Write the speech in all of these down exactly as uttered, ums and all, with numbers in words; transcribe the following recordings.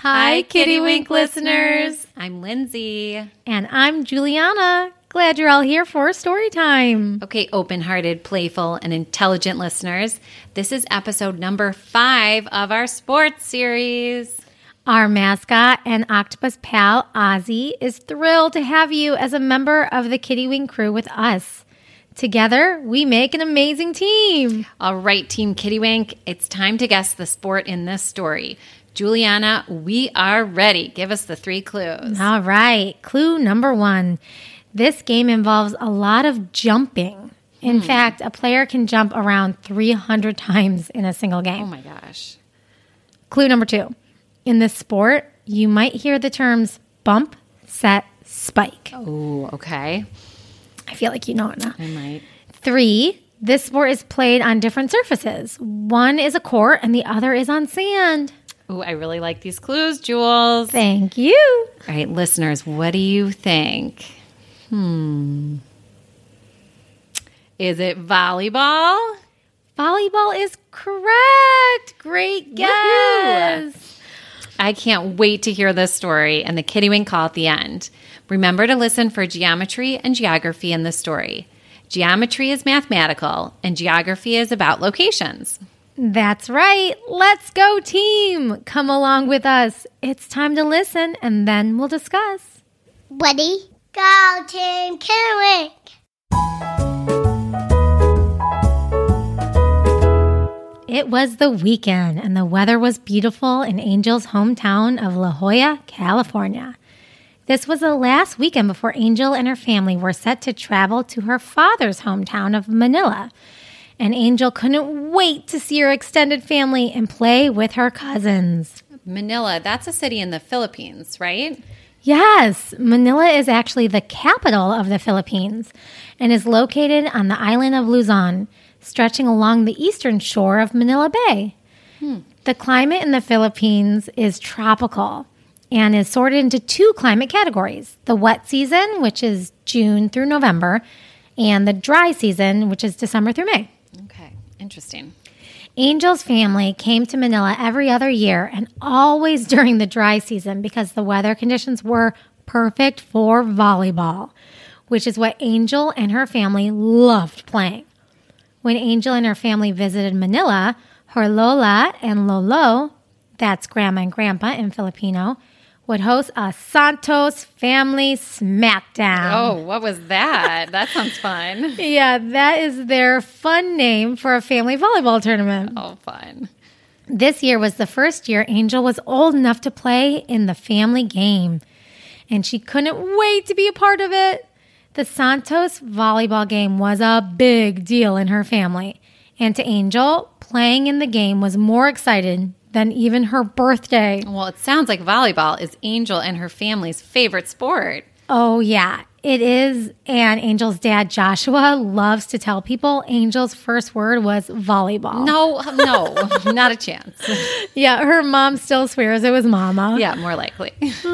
Hi, Kittywink listeners. I'm Lindsay. And I'm Juliana. Glad you're all here for story time. Okay, open-hearted, playful, and intelligent listeners. This is episode number five of our sports series. Our mascot and octopus pal, Ozzy, is thrilled to have you as a member of the Kittywink crew with us. Together, we make an amazing team. All right, Team Kittywink, it's time to guess the sport in this story. Juliana, we are ready. Give us the three clues. All right. Clue number one. This game involves a lot of jumping. In hmm. fact, a player can jump around three hundred times in a single game. Oh, my gosh. Clue number two. In this sport, you might hear the terms bump, set, spike. Oh, okay. I feel like you know it now. I might. Three. This sport is played on different surfaces. One is a court and the other is on sand. Oh, I really like these clues, Jules. Thank you. All right, listeners, what do you think? Hmm. Is it volleyball? Volleyball is correct. Great guess. Woo-hoo. I can't wait to hear this story and the Kittywink call at the end. Remember to listen for geometry and geography in the story. Geometry is mathematical and geography is about locations. That's right. Let's go, team. Come along with us. It's time to listen, and then we'll discuss. Ready? Go, Team Kittywink. It was the weekend, and the weather was beautiful in Angel's hometown of La Jolla, California. This was the last weekend before Angel and her family were set to travel to her father's hometown of Manila. And Angel couldn't wait to see her extended family and play with her cousins. Manila, that's a city in the Philippines, right? Yes, Manila is actually the capital of the Philippines and is located on the island of Luzon, stretching along the eastern shore of Manila Bay. Hmm. The climate in the Philippines is tropical and is sorted into two climate categories: the wet season, which is June through November, and the dry season, which is December through May. Okay, interesting. Angel's family came to Manila every other year and always during the dry season because the weather conditions were perfect for volleyball, which is what Angel and her family loved playing. When Angel and her family visited Manila, her Lola and Lolo, that's Grandma and Grandpa in Filipino, would host a Santos family smackdown. Oh, what was that? That sounds fun. Yeah, that is their fun name for a family volleyball tournament. Oh, fun. This year was the first year Angel was old enough to play in the family game, and she couldn't wait to be a part of it. The Santos volleyball game was a big deal in her family, and to Angel, playing in the game was more exciting than even her birthday. Well, it sounds like volleyball is Angel and her family's favorite sport. Oh, yeah, it is. And Angel's dad, Joshua, loves to tell people Angel's first word was volleyball. No, no, not a chance. Yeah, her mom still swears it was mama. Yeah, more likely.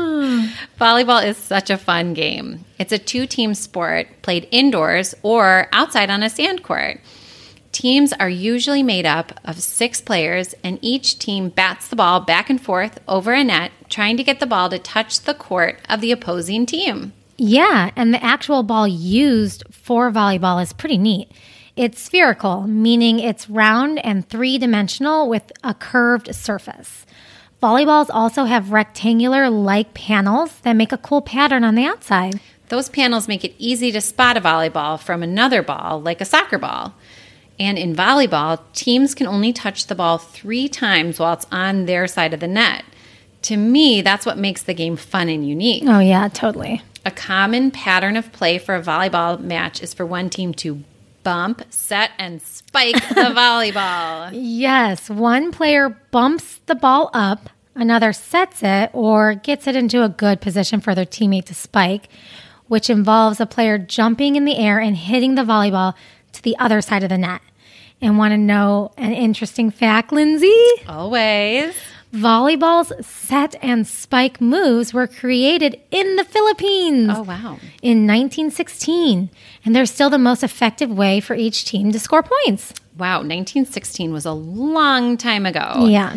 Volleyball is such a fun game. It's a two-team sport played indoors or outside on a sand court. Teams are usually made up of six players, and each team bats the ball back and forth over a net, trying to get the ball to touch the court of the opposing team. Yeah, and the actual ball used for volleyball is pretty neat. It's spherical, meaning it's round and three-dimensional with a curved surface. Volleyballs also have rectangular-like panels that make a cool pattern on the outside. Those panels make it easy to spot a volleyball from another ball, like a soccer ball. And in volleyball, teams can only touch the ball three times while it's on their side of the net. To me, that's what makes the game fun and unique. Oh, yeah, totally. A common pattern of play for a volleyball match is for one team to bump, set, and spike the volleyball. Yes, one player bumps the ball up, another sets it or gets it into a good position for their teammate to spike, which involves a player jumping in the air and hitting the volleyball to the other side of the net. And want to know an interesting fact, Lindsay? Always. Volleyball's set and spike moves were created in the Philippines. Oh, wow. In nineteen sixteen. And they're still the most effective way for each team to score points. Wow, nineteen sixteen was a long time ago. Yeah. It's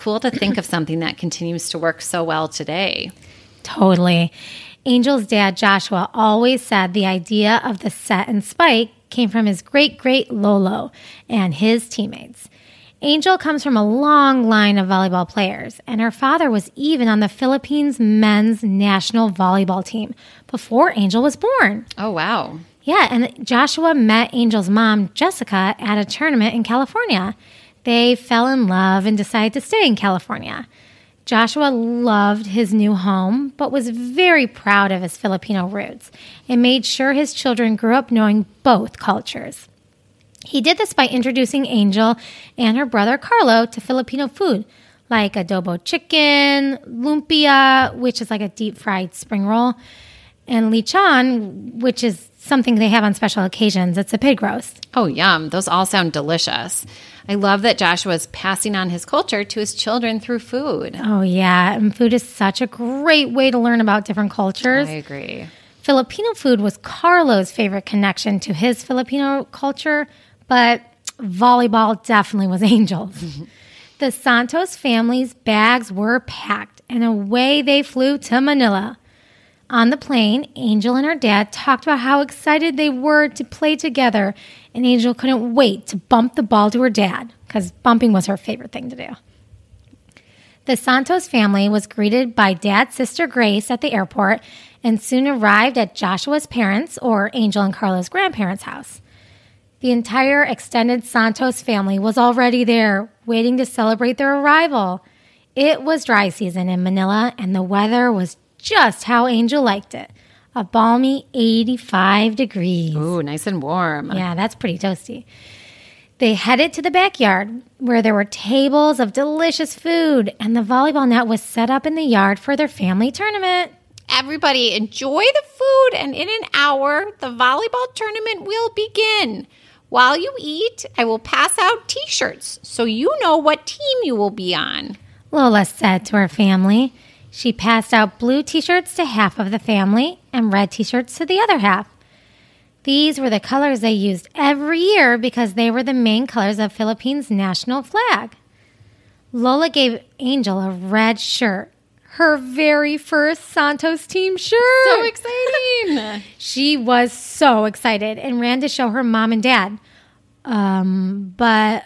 cool to think of something that continues to work so well today. Totally. Angel's dad, Joshua, always said the idea of the set and spike came from his great-great Lolo and his teammates. Angel comes from a long line of volleyball players, and her father was even on the Philippines men's national volleyball team before Angel was born. Oh, wow. Yeah, and Joshua met Angel's mom, Jessica, at a tournament in California. They fell in love and decided to stay in California. Joshua loved his new home, but was very proud of his Filipino roots and made sure his children grew up knowing both cultures. He did this by introducing Angel and her brother Carlo to Filipino food, like adobo chicken, lumpia, which is like a deep-fried spring roll, and lechon, which is something they have on special occasions. It's a pig roast. Oh, yum. Those all sound delicious. I love that Joshua is passing on his culture to his children through food. Oh, yeah. And food is such a great way to learn about different cultures. I agree. Filipino food was Carlo's favorite connection to his Filipino culture, but volleyball definitely was Angel's. The Santos family's bags were packed, and away they flew to Manila. On the plane, Angel and her dad talked about how excited they were to play together, and Angel couldn't wait to bump the ball to her dad, because bumping was her favorite thing to do. The Santos family was greeted by Dad's sister Grace at the airport and soon arrived at Joshua's parents', or Angel and Carlo's grandparents' house. The entire extended Santos family was already there, waiting to celebrate their arrival. It was dry season in Manila, and the weather was just how Angel liked it. A balmy eighty-five degrees. Ooh, nice and warm. Yeah, that's pretty toasty. They headed to the backyard where there were tables of delicious food, and the volleyball net was set up in the yard for their family tournament. Everybody enjoy the food, and in an hour, the volleyball tournament will begin. While you eat, I will pass out T-shirts so you know what team you will be on, Lola said to her family. She passed out blue T-shirts to half of the family and red T-shirts to the other half. These were the colors they used every year because they were the main colors of Philippines' national flag. Lola gave Angel a red shirt, her very first Santos team shirt. So exciting. She was so excited and ran to show her mom and dad. Um, but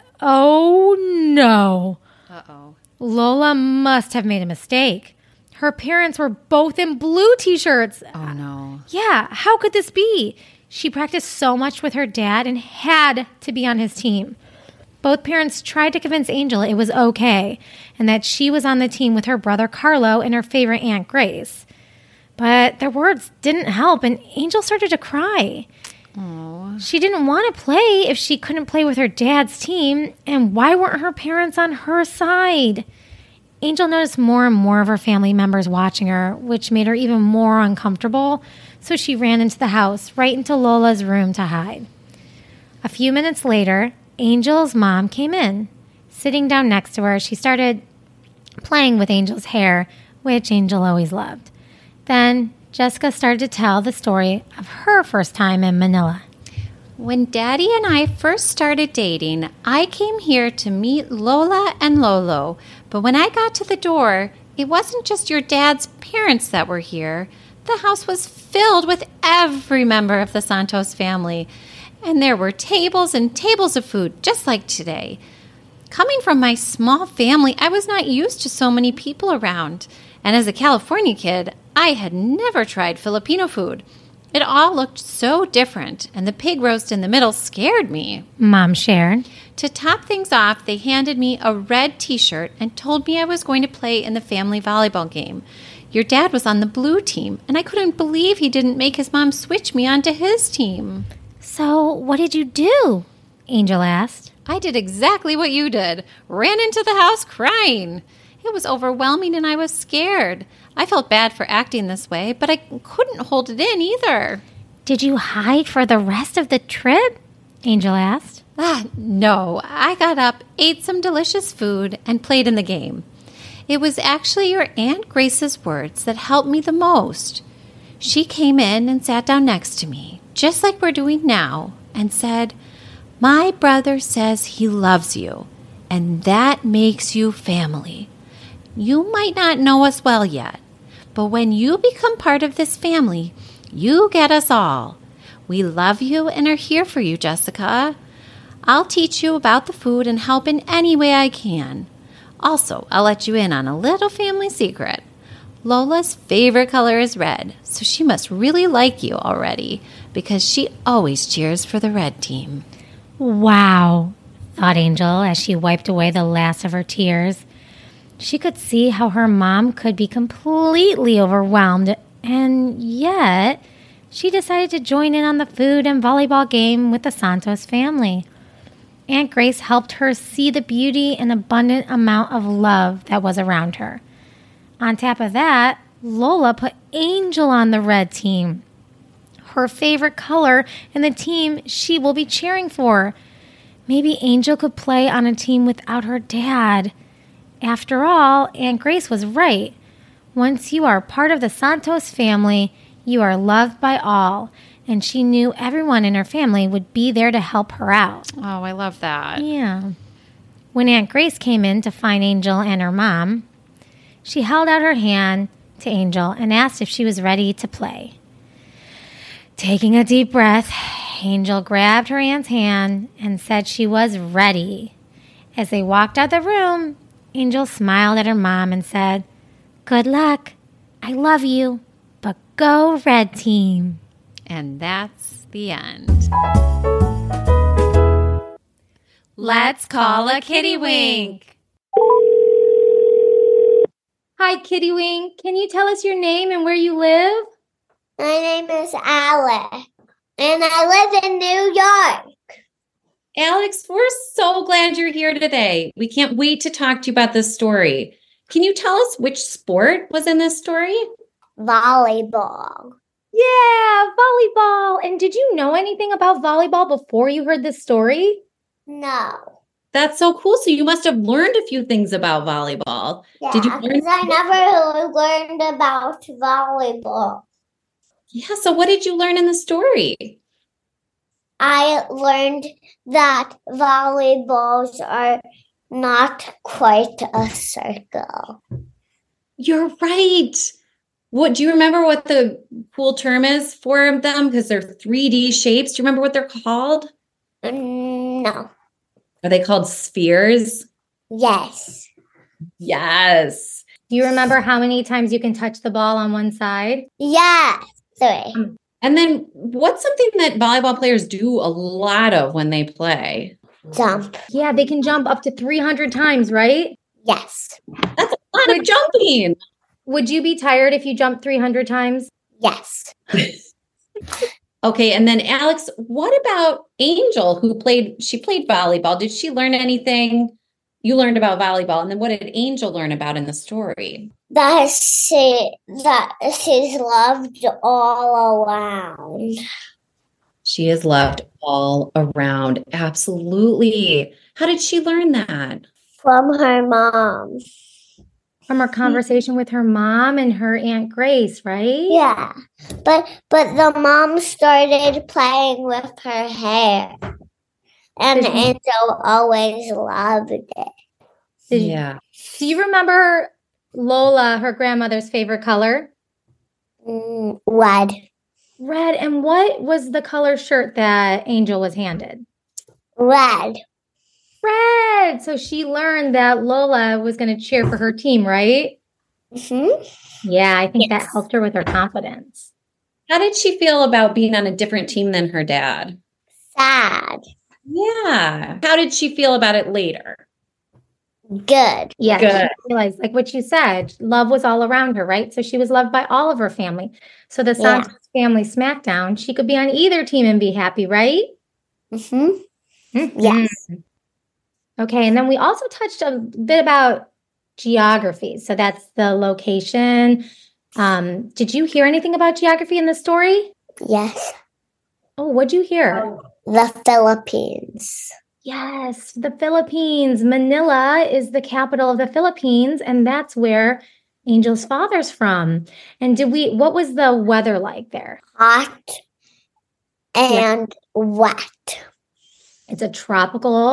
oh no. Uh-oh. Lola must have made a mistake. Her parents were both in blue T-shirts. Oh, no. Yeah, how could this be? She practiced so much with her dad and had to be on his team. Both parents tried to convince Angel it was okay and that she was on the team with her brother Carlo and her favorite Aunt Grace. But their words didn't help, and Angel started to cry. Aww. She didn't want to play if she couldn't play with her dad's team, and why weren't her parents on her side? Angel noticed more and more of her family members watching her, which made her even more uncomfortable, so she ran into the house, right into Lola's room to hide. A few minutes later, Angel's mom came in. Sitting down next to her, she started playing with Angel's hair, which Angel always loved. Then Jessica started to tell the story of her first time in Manila. When Daddy and I first started dating, I came here to meet Lola and Lolo. But when I got to the door, it wasn't just your dad's parents that were here. The house was filled with every member of the Santos family. And there were tables and tables of food, just like today. Coming from my small family, I was not used to so many people around. And as a California kid, I had never tried Filipino food. It all looked so different, and the pig roast in the middle scared me. Mom shared. To top things off, they handed me a red T-shirt and told me I was going to play in the family volleyball game. Your dad was on the blue team, and I couldn't believe he didn't make his mom switch me onto his team. So what did you do? Angel asked. I did exactly what you did. Ran into the house crying. It was overwhelming and I was scared. I felt bad for acting this way, but I couldn't hold it in either. Did you hide for the rest of the trip? Angel asked. Ah, no. I got up, ate some delicious food, and played in the game. It was actually your Aunt Grace's words that helped me the most. She came in and sat down next to me, just like we're doing now, and said, "My brother says he loves you, and that makes you family. You might not know us well yet, but when you become part of this family, you get us all. We love you and are here for you, Jessica. I'll teach you about the food and help in any way I can. Also, I'll let you in on a little family secret. Lola's favorite color is red, so she must really like you already because she always cheers for the red team. Wow, thought Angel as she wiped away the last of her tears. She could see how her mom could be completely overwhelmed, and yet she decided to join in on the food and volleyball game with the Santos family. Aunt Grace helped her see the beauty and abundant amount of love that was around her. On top of that, Lola put Angel on the red team, her favorite color and the team she will be cheering for. Maybe Angel could play on a team without her dad. After all, Aunt Grace was right. Once you are part of the Santos family, you are loved by all, and she knew everyone in her family would be there to help her out. Oh, I love that. Yeah. When Aunt Grace came in to find Angel and her mom, she held out her hand to Angel and asked if she was ready to play. Taking a deep breath, Angel grabbed her aunt's hand and said she was ready. As they walked out the room, Angel smiled at her mom and said, "Good luck. I love you, but go red team." And that's the end. Let's call a kitty wink. Hi, Kitty Wink. Can you tell us your name and where you live? My name is Alex, and I live in New York. Alex, we're so glad you're here today. We can't wait to talk to you about this story. Can you tell us which sport was in this story? Volleyball. Yeah, volleyball. And did you know anything about volleyball before you heard this story? No. That's so cool. So you must have learned a few things about volleyball. Yeah, Did you learn? because I never learned about volleyball. Yeah, so what did you learn in the story? I learned that volleyballs are not quite a circle. You're right. What do you remember what the cool term is for them? Because they're three D shapes. Do you remember what they're called? Mm, No. Are they called spheres? Yes. Yes. Do you remember how many times you can touch the ball on one side? Yes. Three. And then what's something that volleyball players do a lot of when they play? Jump. Yeah, they can jump up to three hundred times, right? Yes. That's a lot of jumping. Would you be tired if you jumped three hundred times? Yes. Okay, and then Alex, what about Angel, who played, she played volleyball. Did she learn anything? You learned about volleyball, and then what did Angel learn about in the story? That she that she's loved all around. She is loved all around. Absolutely. How did she learn that? From her mom. From her conversation with her mom and her Aunt Grace, right? Yeah. But but the mom started playing with her hair. And Did you- Angel always loved it. Did you- Yeah. Do you remember Lola, her grandmother's favorite color? Mm, red. Red. And what was the color shirt that Angel was handed? Red. Red. So she learned that Lola was going to cheer for her team, right? Mm-hmm. Yeah, I think Yes. that helped her with her confidence. How did she feel about being on a different team than her dad? Sad. Yeah. How did she feel about it later? Good. Yeah, Good. she realized, like what you said, love was all around her, right? So she was loved by all of her family. So the Yeah. Santos family SmackDown, she could be on either team and be happy, right? Mm-hmm. Mhm. Yes. Okay, and then we also touched a bit about geography. So that's the location. Um, did you hear anything about geography in the story? Yes. Oh, what'd you hear? The Philippines. Yes, the Philippines. Manila is the capital of the Philippines, and that's where Angel's father's from. And did we, what was the weather like there? Hot and wet. It's a tropical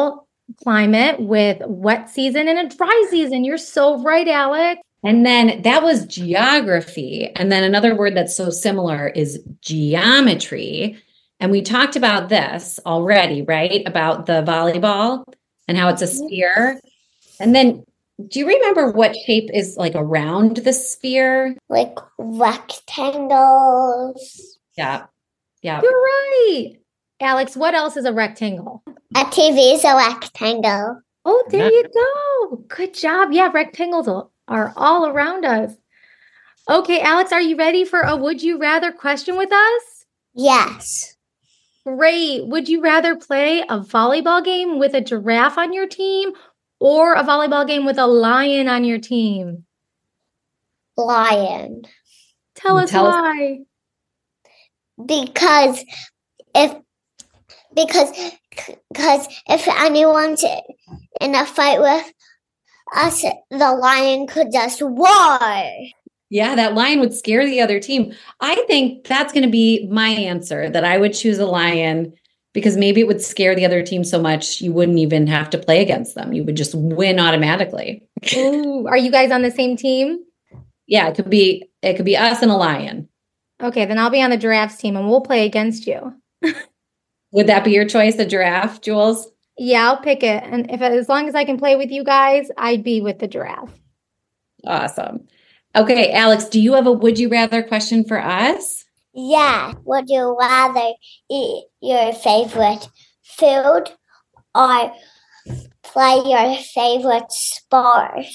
climate with wet season and a dry season. You're so right, Alex. And then that was geography. And then another word that's so similar is geometry. And we talked about this already, right? About the volleyball and how it's a sphere. And then do you remember what shape is like around the sphere? Like rectangles. Yeah. Yeah. You're right. Alex, what else is a rectangle? A T V is a rectangle. Oh, there you go. Good job. Yeah, rectangles are all around us. Okay, Alex, are you ready for a would you rather question with us? Yes. Great. Would you rather play a volleyball game with a giraffe on your team or a volleyball game with a lion on your team? Lion. Tell us Tell us- why. Because if because because if anyone's in a fight with us, the lion could just roar. Yeah, that lion would scare the other team. I think that's going to be my answer, that I would choose a lion because maybe it would scare the other team so much you wouldn't even have to play against them. You would just win automatically. Ooh, are you guys on the same team? Yeah, it could be it could be us and a lion. Okay, then I'll be on the giraffes team and we'll play against you. Would that be your choice, a giraffe, Jules? Yeah, I'll pick it. And if as long as I can play with you guys, I'd be with the giraffe. Awesome. Okay, Alex, do you have a would you rather question for us? Yeah. Would you rather eat your favorite food or play your favorite sport?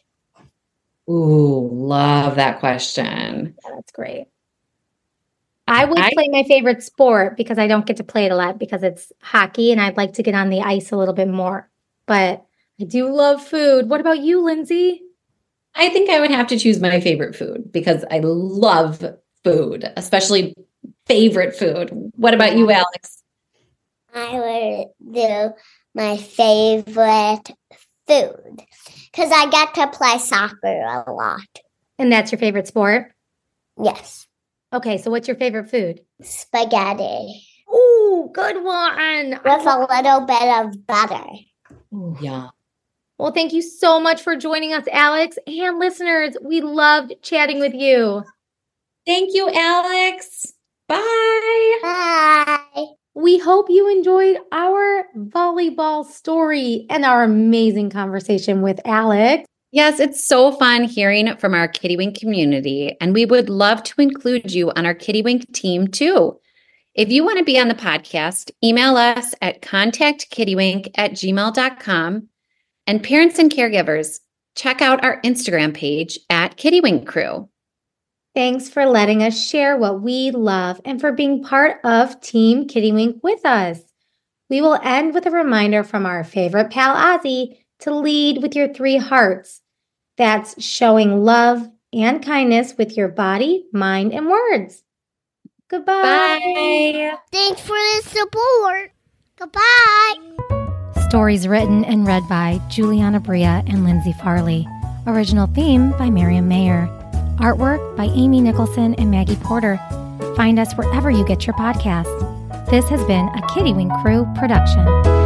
Ooh, love that question. Yeah, that's great. I would I- play my favorite sport because I don't get to play it a lot because it's hockey and I'd like to get on the ice a little bit more. But I do love food. What about you, Lindsay? I think I would have to choose my favorite food because I love food, especially favorite food. What about you, Alex? I would do my favorite food because I get to play soccer a lot. And that's your favorite sport? Yes. Okay, so what's your favorite food? Spaghetti Ooh, good one. with a little bit of butter. Yeah. Well, thank you so much for joining us, Alex. And listeners, we loved chatting with you. Thank you, Alex. Bye. Bye. We hope you enjoyed our volleyball story and our amazing conversation with Alex. Yes, it's so fun hearing from our Kittywink community, and we would love to include you on our Kittywink team too. If you want to be on the podcast, email us at contactkittywink at gmail dot com. And parents and caregivers, check out our Instagram page at Kittywink Crew. Thanks for letting us share what we love and for being part of Team Kittywink with us. We will end with a reminder from our favorite pal, Ozzy, to lead with your three hearts. That's showing love and kindness with your body, mind, and words. Goodbye. Bye. Thanks for the support. Goodbye. Stories written and read by Juliana Bria and Lindsay Farley. Original theme by Miriam Mayer. Artwork by Amy Nicholson and Maggie Porter. Find us wherever you get your podcasts. This has been a Kittywink Crew production.